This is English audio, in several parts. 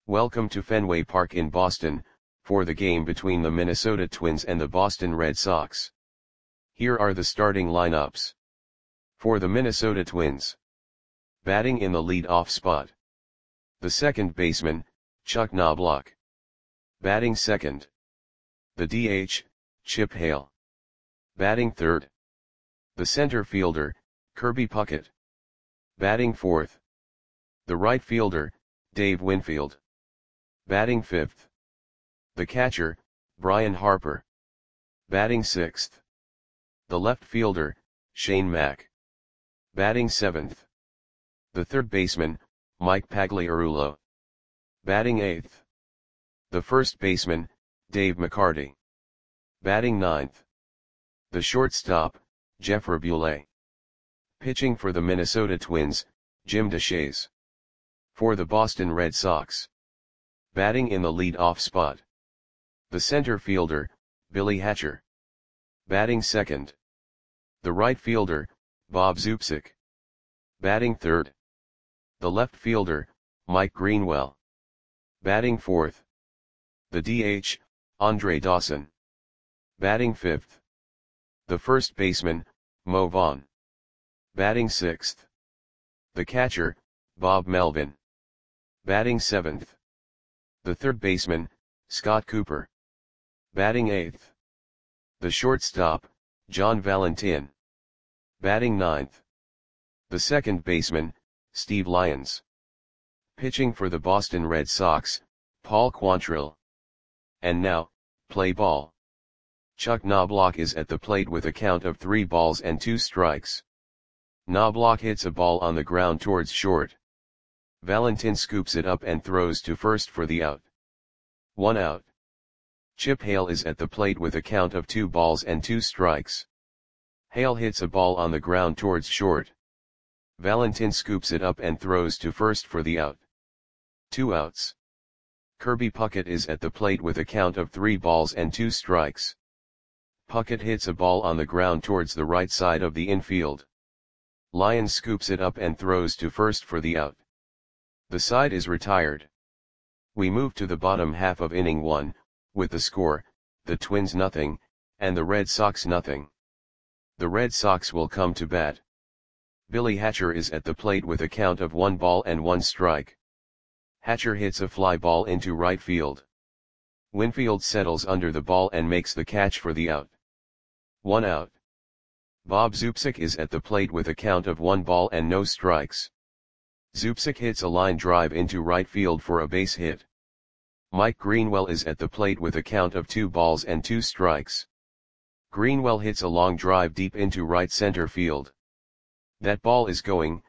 Welcome to Fenway Park in Boston, for the game between the Minnesota Twins and the Boston Red Sox. Here are the starting lineups. For the Minnesota Twins. Batting in the lead-off spot. The second baseman, Chuck Knobloch. Batting second. The DH, Chip Hale. Batting third. The center fielder, Kirby Puckett. Batting fourth. The right fielder, Dave Winfield. Batting fifth. The catcher, Brian Harper. Batting sixth. The left fielder, Shane Mack. Batting seventh. The third baseman, Mike Pagliarulo. Batting eighth. The first baseman, Dave McCarty. Batting ninth. The shortstop, Jeff Raboulet. Pitching for the Minnesota Twins, Jim Deshaies. For the Boston Red Sox. Batting in the lead-off spot. The center fielder, Billy Hatcher. Batting second. The right fielder, Bob Zubcic. Batting third. The left fielder, Mike Greenwell. Batting fourth. The DH, Andre Dawson. Batting fifth. The first baseman, Mo Vaughn. Batting sixth. The catcher, Bob Melvin. Batting seventh. The third baseman, Scott Cooper. Batting eighth. The shortstop, John Valentin. Batting ninth. The second baseman, Steve Lyons. Pitching for the Boston Red Sox, Paul Quantrill. And now, play ball. Chuck Knobloch is at the plate with a count of 3 balls and 2 strikes. Knobloch hits a ball on the ground towards short. Valentin scoops it up and throws to first for the out. 1 out. Chip Hale is at the plate with a count of 2 balls and 2 strikes. Hale hits a ball on the ground towards short. Valentin scoops it up and throws to first for the out. 2 outs. Kirby Puckett is at the plate with a count of 3 balls and 2 strikes. Puckett hits a ball on the ground towards the right side of the infield. Lyons scoops it up and throws to first for the out. The side is retired. We move to the bottom half of inning 1, with the score, the Twins nothing, and the Red Sox nothing. The Red Sox will come to bat. Billy Hatcher is at the plate with a count of 1 ball and 1 strike. Hatcher hits a fly ball into right field. Winfield settles under the ball and makes the catch for the out. 1 out. Bob Zubcic is at the plate with a count of 1 ball and no strikes. Zubcic hits a line drive into right field for a base hit. Mike Greenwell is at the plate with a count of 2 balls and 2 strikes. Greenwell hits a long drive deep into right center field. That ball is gone.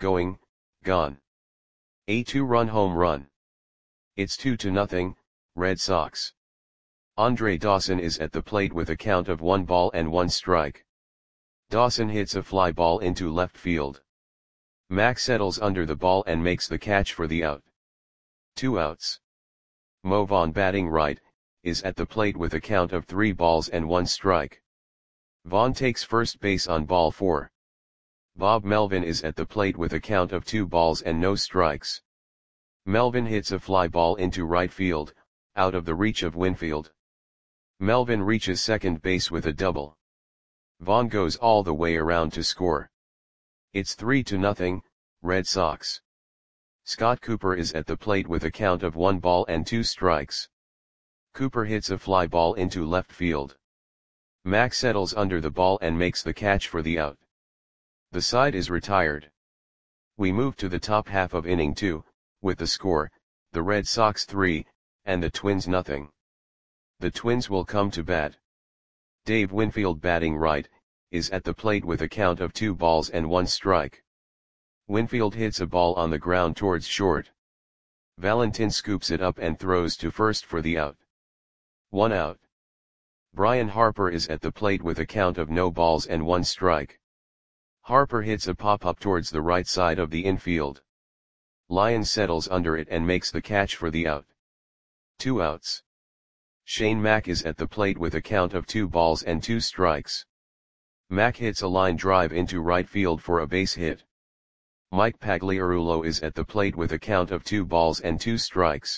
A 2-run home run. It's 2-0, Red Sox. Andre Dawson is at the plate with a count of 1 ball and 1 strike. Dawson hits a fly ball into left field. Mack settles under the ball and makes the catch for the out. 2 outs. Mo Vaughn, batting right, is at the plate with a count of 3 balls and 1 strike. Vaughn takes first base on ball 4. Bob Melvin is at the plate with a count of 2 balls and no strikes. Melvin hits a fly ball into right field, out of the reach of Winfield. Melvin reaches second base with a double. Vaughn goes all the way around to score. It's 3-0, Red Sox. Scott Cooper is at the plate with a count of 1 ball and 2 strikes. Cooper hits a fly ball into left field. Mack settles under the ball and makes the catch for the out. The side is retired. We move to the top half of inning 2, with the score, the Red Sox 3, and the Twins nothing. The Twins will come to bat. Dave Winfield, batting right, is at the plate with a count of 2 balls and 1 strike. Winfield hits a ball on the ground towards short. Valentin scoops it up and throws to first for the out. 1 out. Brian Harper is at the plate with a count of no balls and 1 strike. Harper hits a pop-up towards the right side of the infield. Lyons settles under it and makes the catch for the out. 2 outs. Shane Mack is at the plate with a count of 2 balls and 2 strikes. Mack hits a line drive into right field for a base hit. Mike Pagliarulo is at the plate with a count of 2 balls and 2 strikes.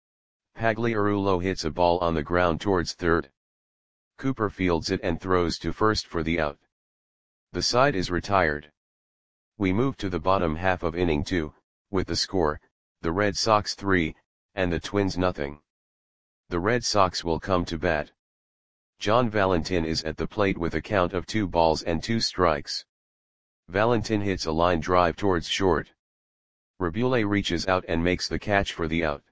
Pagliarulo hits a ball on the ground towards third. Cooper fields it and throws to first for the out. The side is retired. We move to the bottom half of inning 2, with the score, the Red Sox 3, and the Twins nothing. The Red Sox will come to bat. John Valentin is at the plate with a count of 2 balls and 2 strikes. Valentin hits a line drive towards short. Rabule reaches out and makes the catch for the out.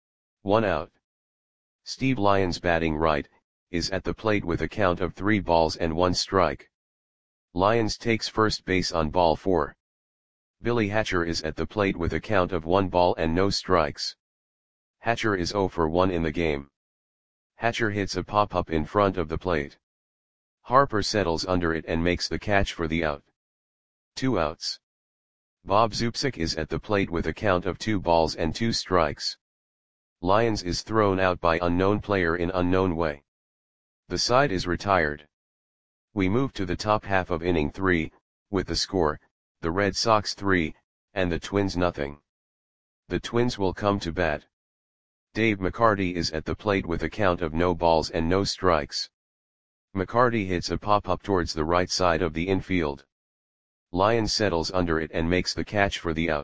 1 out. Steve Lyons, batting right, is at the plate with a count of 3 balls and 1 strike. Lyons takes first base on ball 4. Billy Hatcher is at the plate with a count of 1 ball and no strikes. Hatcher is 0 for 1 in the game. Hatcher hits a pop-up in front of the plate. Harper settles under it and makes the catch for the out. 2 outs. Bob Zupsik is at the plate with a count of 2 balls and 2 strikes. Lyons is thrown out by unknown player in unknown way. The side is retired. We move to the top half of inning 3, with the score, the Red Sox 3, and the Twins nothing. The Twins will come to bat. Dave McCarty is at the plate with a count of no balls and no strikes. McCarty hits a pop-up towards the right side of the infield. Lyons settles under it and makes the catch for the out.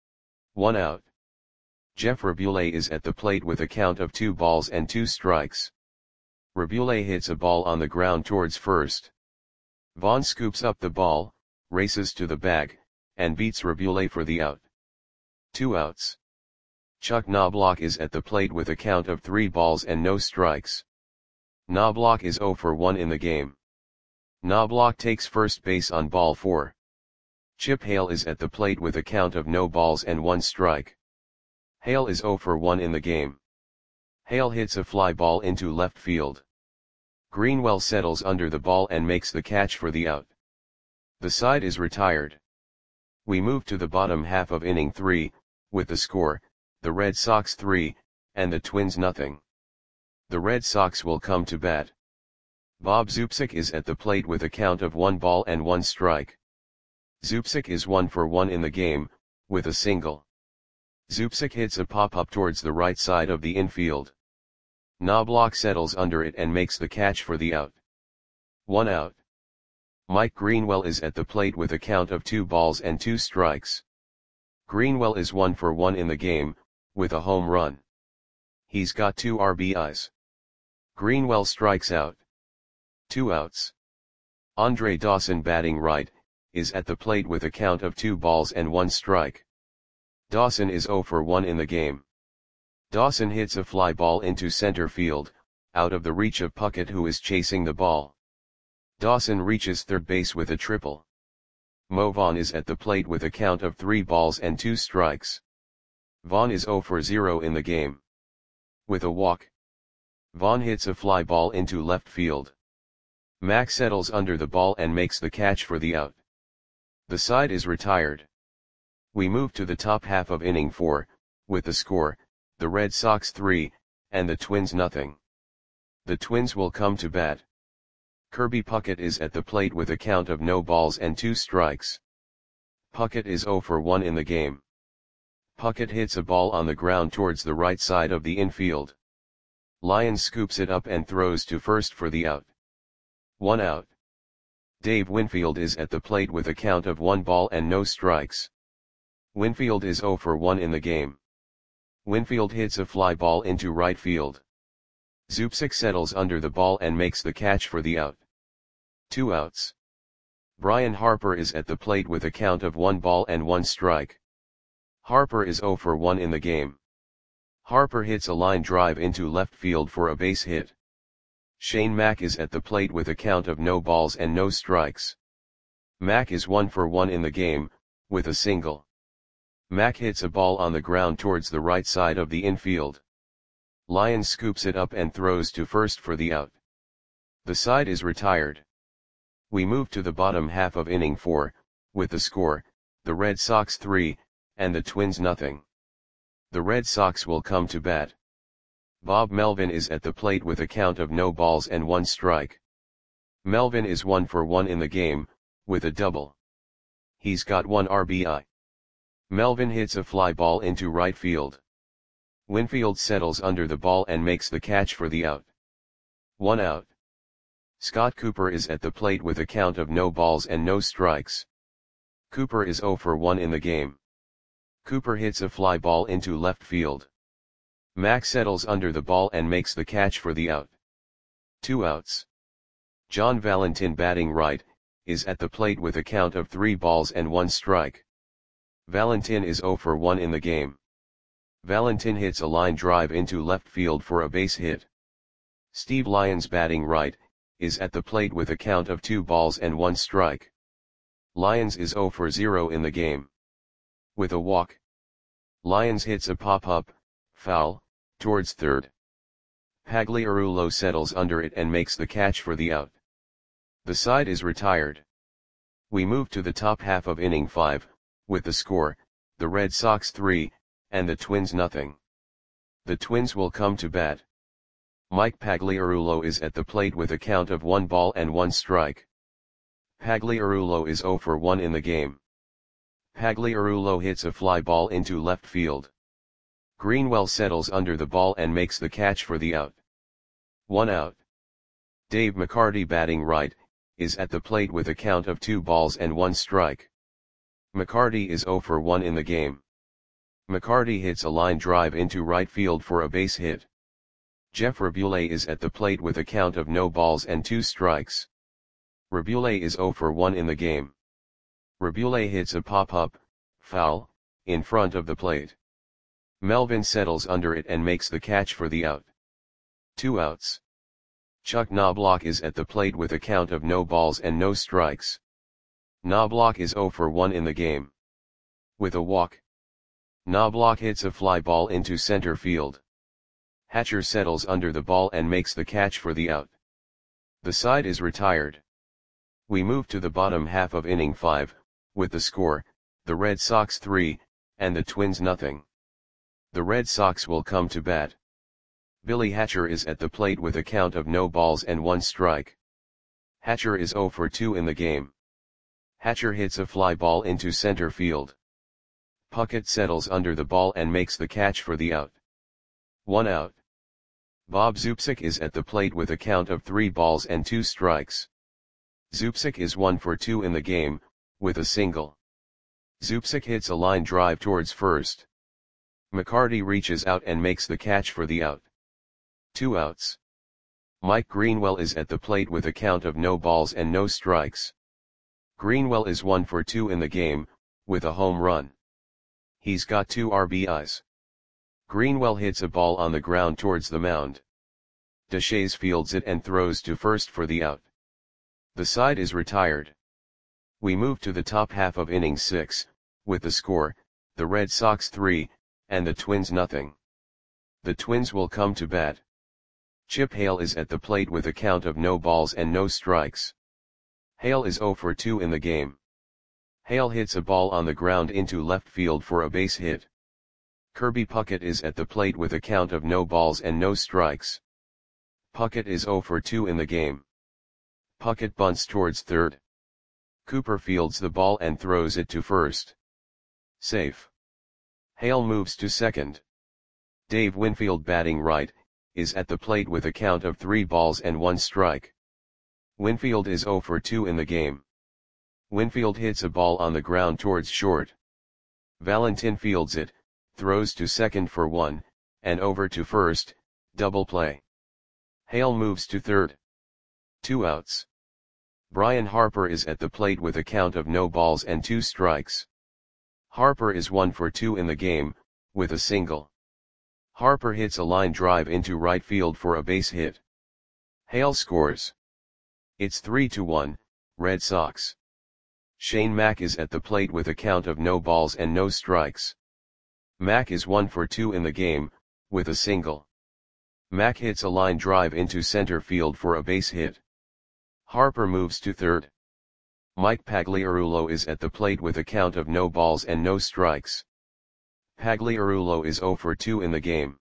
1 out. Jeff Rabule is at the plate with a count of 2 balls and 2 strikes. Rabule hits a ball on the ground towards first. Vaughn scoops up the ball, races to the bag, and beats Rabule for the out. 2 outs. Chuck Knobloch is at the plate with a count of 3 balls and no strikes. Knobloch is 0 for 1 in the game. Knobloch takes first base on ball 4. Chip Hale is at the plate with a count of no balls and 1 strike. Hale is 0 for 1 in the game. Hale hits a fly ball into left field. Greenwell settles under the ball and makes the catch for the out. The side is retired. We move to the bottom half of inning 3, with the score, the Red Sox 3, and the Twins nothing. The Red Sox will come to bat. Bob Zupsik is at the plate with a count of 1 ball and 1 strike. Zupsik is 1 for 1 in the game, with a single. Zupsik hits a pop-up towards the right side of the infield. Knobloch settles under it and makes the catch for the out. 1 out. Mike Greenwell is at the plate with a count of 2 balls and 2 strikes. Greenwell is 1 for 1 in the game, with a home run. He's got 2 RBIs. Greenwell strikes out. 2 outs. Andre Dawson, batting right, is at the plate with a count of 2 balls and 1 strike. Dawson is 0 for 1 in the game. Dawson hits a fly ball into center field, out of the reach of Puckett, who is chasing the ball. Dawson reaches third base with a triple. Mo Vaughn is at the plate with a count of 3 balls and 2 strikes. Vaughn is 0 for 0 in the game. With a walk. Vaughn hits a fly ball into left field. Mack settles under the ball and makes the catch for the out. The side is retired. We move to the top half of inning 4, with the score, the Red Sox 3, and the Twins nothing. The Twins will come to bat. Kirby Puckett is at the plate with a count of no balls and 2 strikes. Puckett is 0 for 1 in the game. Puckett hits a ball on the ground towards the right side of the infield. Lyons scoops it up and throws to first for the out. 1 out. Dave Winfield is at the plate with a count of 1 ball and no strikes. Winfield is 0 for 1 in the game. Winfield hits a fly ball into right field. Zupsik settles under the ball and makes the catch for the out. 2 outs. Brian Harper is at the plate with a count of 1 ball and 1 strike. Harper is 0 for 1 in the game. Harper hits a line drive into left field for a base hit. Shane Mack is at the plate with a count of no balls and no strikes. Mack is 1 for 1 in the game, with a single. Mack hits a ball on the ground towards the right side of the infield. Lyons scoops it up and throws to first for the out. The side is retired. We move to the bottom half of inning 4, with the score, the Red Sox 3, and the Twins nothing. The Red Sox will come to bat. Bob Melvin is at the plate with a count of no balls and 1 strike. Melvin is 1 for 1 in the game, with a double. He's got 1 RBI. Melvin hits a fly ball into right field. Winfield settles under the ball and makes the catch for the out. 1 out. Scott Cooper is at the plate with a count of no balls and no strikes. Cooper is 0 for 1 in the game. Cooper hits a fly ball into left field. Mack settles under the ball and makes the catch for the out. 2 outs. John Valentin, batting right, is at the plate with a count of 3 balls and 1 strike. Valentin is 0 for 1 in the game. Valentin hits a line drive into left field for a base hit. Steve Lyons, batting right, is at the plate with a count of 2 balls and 1 strike. Lyons is 0 for 0 in the game. With a walk, Lyons hits a pop-up, foul, towards third. Pagliarulo settles under it and makes the catch for the out. The side is retired. We move to the top half of inning 5, with the score, the Red Sox 3, and the Twins nothing. The Twins will come to bat. Mike Pagliarulo is at the plate with a count of 1 ball and 1 strike. Pagliarulo is 0 for 1 in the game. Pagliarulo hits a fly ball into left field. Greenwell settles under the ball and makes the catch for the out. 1 out. Dave McCarty, batting right, is at the plate with a count of 2 balls and 1 strike. McCarty is 0 for 1 in the game. McCarty hits a line drive into right field for a base hit. Jeff Rabule is at the plate with a count of no balls and 2 strikes. Rabule is 0 for 1 in the game. Rabule hits a pop-up, foul, in front of the plate. Melvin settles under it and makes the catch for the out. 2 outs. Chuck Knobloch is at the plate with a count of no balls and no strikes. Knobloch is 0 for 1 in the game. With a walk, Knobloch hits a fly ball into center field. Hatcher settles under the ball and makes the catch for the out. The side is retired. We move to the bottom half of inning 5, with the score, the Red Sox 3, and the Twins nothing. The Red Sox will come to bat. Billy Hatcher is at the plate with a count of no balls and 1 strike. Hatcher is 0 for 2 in the game. Hatcher hits a fly ball into center field. Puckett settles under the ball and makes the catch for the out. 1 out. Bob Zupsik is at the plate with a count of 3 balls and 2 strikes. Zupsik is 1 for 2 in the game, with a single. Zupsik hits a line drive towards first. McCarty reaches out and makes the catch for the out. 2 outs. Mike Greenwell is at the plate with a count of no balls and no strikes. Greenwell is 1 for 2 in the game, with a home run. He's got 2 RBIs. Greenwell hits a ball on the ground towards the mound. Deshaies fields it and throws to first for the out. The side is retired. We move to the top half of inning 6, with the score, the Red Sox 3, and the Twins nothing. The Twins will come to bat. Chip Hale is at the plate with a count of no balls and no strikes. Hale is 0 for 2 in the game. Hale hits a ball on the ground into left field for a base hit. Kirby Puckett is at the plate with a count of no balls and no strikes. Puckett is 0 for 2 in the game. Puckett bunts towards third. Cooper fields the ball and throws it to first. Safe. Hale moves to second. Dave Winfield, batting right, is at the plate with a count of 3 balls and 1 strike. Winfield is 0 for 2 in the game. Winfield hits a ball on the ground towards short. Valentin fields it, throws to second for 1, and over to first, double play. Hale moves to third. 2 outs. Brian Harper is at the plate with a count of no balls and 2 strikes. Harper is 1 for 2 in the game, with a single. Harper hits a line drive into right field for a base hit. Hale scores. It's 3-1, Red Sox. Shane Mack is at the plate with a count of no balls and no strikes. Mack is 1 for 2 in the game, with a single. Mack hits a line drive into center field for a base hit. Harper moves to third. Mike Pagliarulo is at the plate with a count of no balls and no strikes. Pagliarulo is 0 for 2 in the game.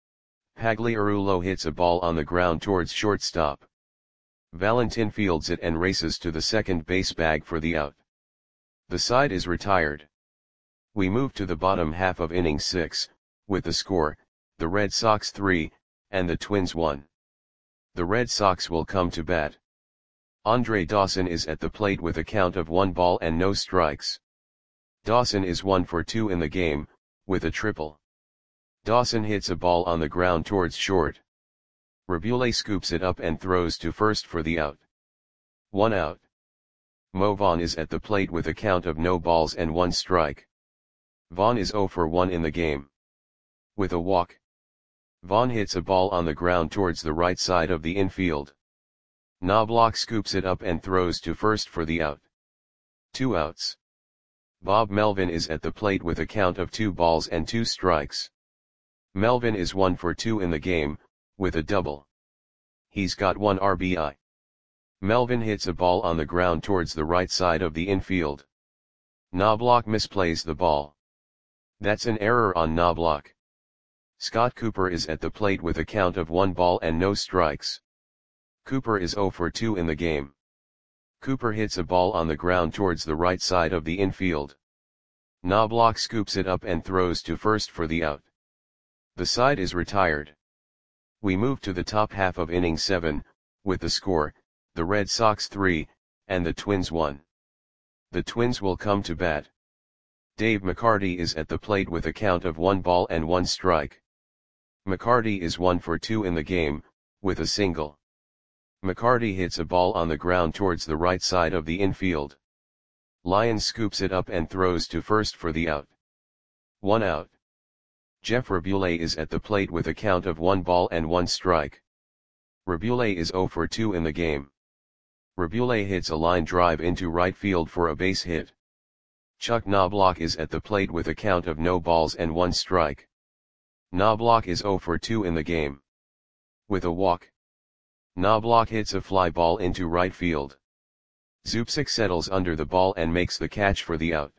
Pagliarulo hits a ball on the ground towards shortstop. Valentin fields it and races to the second base bag for the out. The side is retired. We move to the bottom half of inning 6, with the score, the Red Sox 3, and the Twins 1. The Red Sox will come to bat. Andre Dawson is at the plate with a count of 1 ball and no strikes. Dawson is 1 for 2 in the game, with a triple. Dawson hits a ball on the ground towards short. Rabule scoops it up and throws to first for the out. 1 out. Mo Vaughn is at the plate with a count of no balls and 1 strike. Vaughn is 0 for 1 in the game. With a walk. Vaughn hits a ball on the ground towards the right side of the infield. Knobloch scoops it up and throws to first for the out. 2 outs. Bob Melvin is at the plate with a count of 2 balls and 2 strikes. Melvin is 1 for 2 in the game, with a double. He's got 1 RBI. Melvin hits a ball on the ground towards the right side of the infield. Knobloch misplays the ball. That's an error on Knobloch. Scott Cooper is at the plate with a count of 1 ball and no strikes. Cooper is 0 for 2 in the game. Cooper hits a ball on the ground towards the right side of the infield. Knobloch scoops it up and throws to first for the out. The side is retired. We move to the top half of inning 7, with the score, the Red Sox 3, and the Twins 1. The Twins will come to bat. Dave McCarty is at the plate with a count of 1 ball and 1 strike. McCarty is 1 for 2 in the game, with a single. McCarty hits a ball on the ground towards the right side of the infield. Lyons scoops it up and throws to first for the out. 1 out. Jeff Rabule is at the plate with a count of 1 ball and 1 strike. Rabule is 0 for 2 in the game. Rabule hits a line drive into right field for a base hit. Chuck Knobloch is at the plate with a count of no balls and 1 strike. Knobloch is 0 for 2 in the game. With a walk. Knobloch hits a fly ball into right field. Zubcic settles under the ball and makes the catch for the out.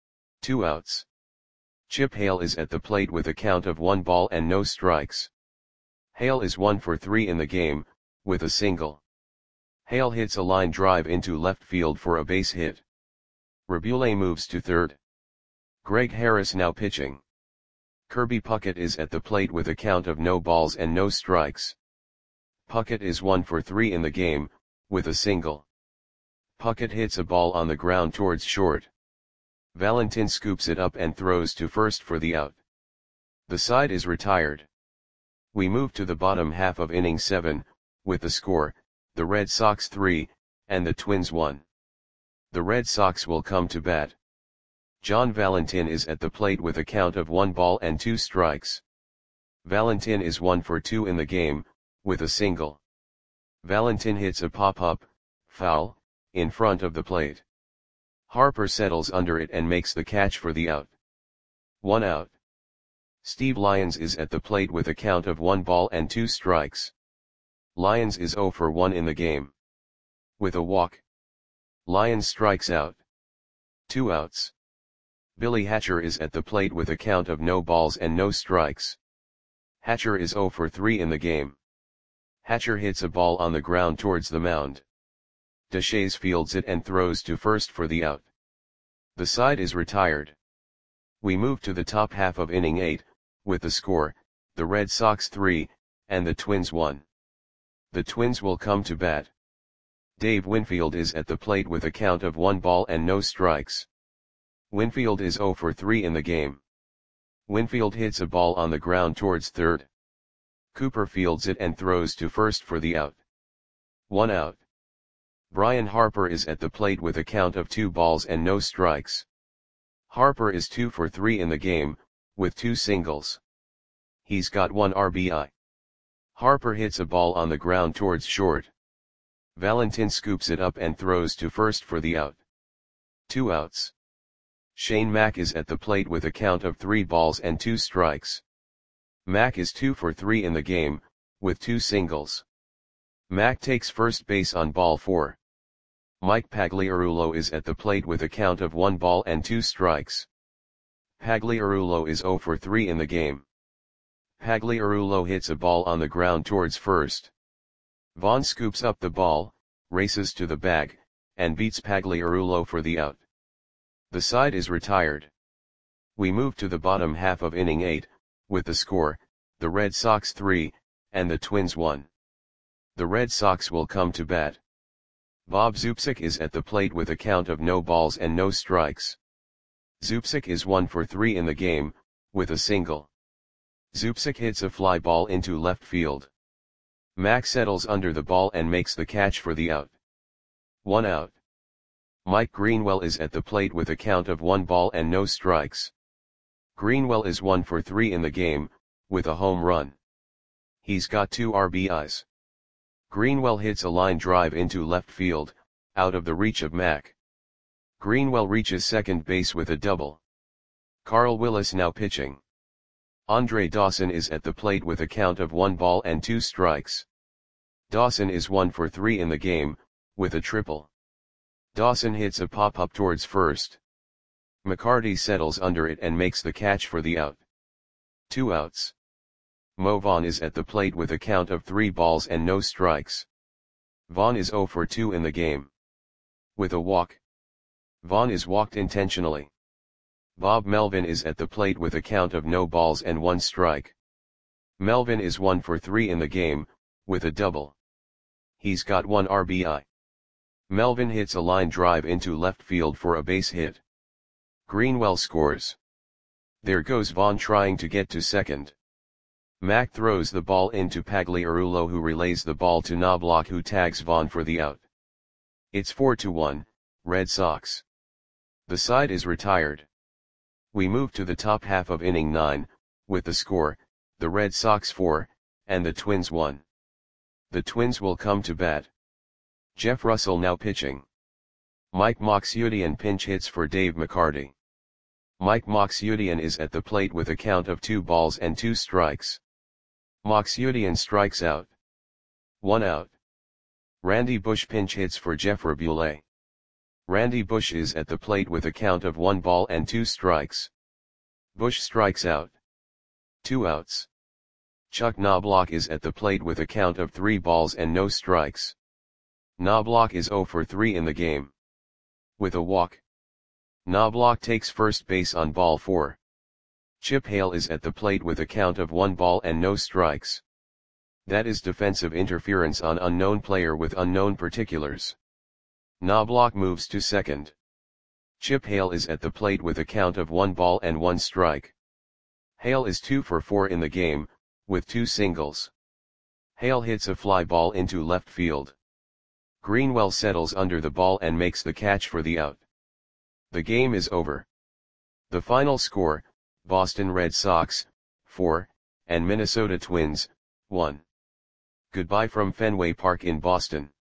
2 outs. Chip Hale is at the plate with a count of 1 ball and no strikes. Hale is 1 for 3 in the game, with a single. Hale hits a line drive into left field for a base hit. Rabule moves to third. Greg Harris now pitching. Kirby Puckett is at the plate with a count of no balls and no strikes. Puckett is 1 for 3 in the game, with a single. Puckett hits a ball on the ground towards short. Valentin scoops it up and throws to first for the out. The side is retired. We move to the bottom half of inning 7, with the score, the Red Sox 3, and the Twins 1. The Red Sox will come to bat. John Valentin is at the plate with a count of 1 ball and 2 strikes. Valentin is 1 for 2 in the game, with a single. Valentin hits a pop-up, foul, in front of the plate. Harper settles under it and makes the catch for the out. 1 out. Steve Lyons is at the plate with a count of 1 ball and 2 strikes. Lyons is 0 for 1 in the game. With a walk. Lyons strikes out. 2 outs. Billy Hatcher is at the plate with a count of no balls and no strikes. Hatcher is 0 for 3 in the game. Hatcher hits a ball on the ground towards the mound. Deshaies fields it and throws to first for the out. The side is retired. We move to the top half of inning 8, with the score, the Red Sox 3, and the Twins 1. The Twins will come to bat. Dave Winfield is at the plate with a count of 1 ball and no strikes. Winfield is 0 for 3 in the game. Winfield hits a ball on the ground towards third. Cooper fields it and throws to first for the out. 1 out. Brian Harper is at the plate with a count of 2 balls and no strikes. Harper is 2 for 3 in the game, with 2 singles. He's got 1 RBI. Harper hits a ball on the ground towards short. Valentin scoops it up and throws to first for the out. 2 outs. Shane Mack is at the plate with a count of 3 balls and 2 strikes. Mack is 2 for 3 in the game, with 2 singles. Mack takes first base on ball 4. Mike Pagliarulo is at the plate with a count of 1 ball and 2 strikes. Pagliarulo is 0 for 3 in the game. Pagliarulo hits a ball on the ground towards first. Vaughn scoops up the ball, races to the bag, and beats Pagliarulo for the out. The side is retired. We move to the bottom half of inning 8, with the score, the Red Sox 3, and the Twins 1. The Red Sox will come to bat. Bob Zubcic is at the plate with a count of no balls and no strikes. Zubcic is 1 for 3 in the game, with a single. Zubcic hits a fly ball into left field. Mack settles under the ball and makes the catch for the out. 1 out. Mike Greenwell is at the plate with a count of 1 ball and no strikes. Greenwell is 1 for 3 in the game, with a home run. He's got 2 RBIs. Greenwell hits a line drive into left field, out of the reach of Mack. Greenwell reaches second base with a double. Carl Willis now pitching. Andre Dawson is at the plate with a count of 1 ball and 2 strikes. Dawson is 1 for 3 in the game, with a triple. Dawson hits a pop-up towards first. McCarty settles under it and makes the catch for the out. 2 outs. Mo Vaughn is at the plate with a count of 3 balls and no strikes. Vaughn is 0 for 2 in the game. With a walk. Vaughn is walked intentionally. Bob Melvin is at the plate with a count of no balls and 1 strike. Melvin is 1 for 3 in the game, with a double. He's got 1 RBI. Melvin hits a line drive into left field for a base hit. Greenwell scores. There goes Vaughn trying to get to second. Mack throws the ball into Pagliarulo, who relays the ball to Knobloch, who tags Vaughn for the out. It's 4-1, Red Sox. The side is retired. We move to the top half of inning 9, with the score, the Red Sox 4, and the Twins 1. The Twins will come to bat. Jeff Russell now pitching. Mike Moxiudian pinch hits for Dave McCarty. Mike Moxiudian is at the plate with a count of 2 balls and 2 strikes. Moxiudian strikes out. 1 out. Randy Bush pinch hits for Jeff Raboulet. Randy Bush is at the plate with a count of 1 ball and 2 strikes. Bush strikes out. 2 outs. Chuck Knobloch is at the plate with a count of 3 balls and no strikes. Knobloch is 0 for 3 in the game. With a walk. Knobloch takes first base on ball 4. Chip Hale is at the plate with a count of 1 ball and no strikes. That is defensive interference on unknown player with unknown particulars. Knobloch moves to second. Chip Hale is at the plate with a count of 1 ball and 1 strike. Hale is 2 for 4 in the game, with 2 singles. Hale hits a fly ball into left field. Greenwell settles under the ball and makes the catch for the out. The game is over. The final score, Boston Red Sox, 4, and Minnesota Twins, 1. Goodbye from Fenway Park in Boston.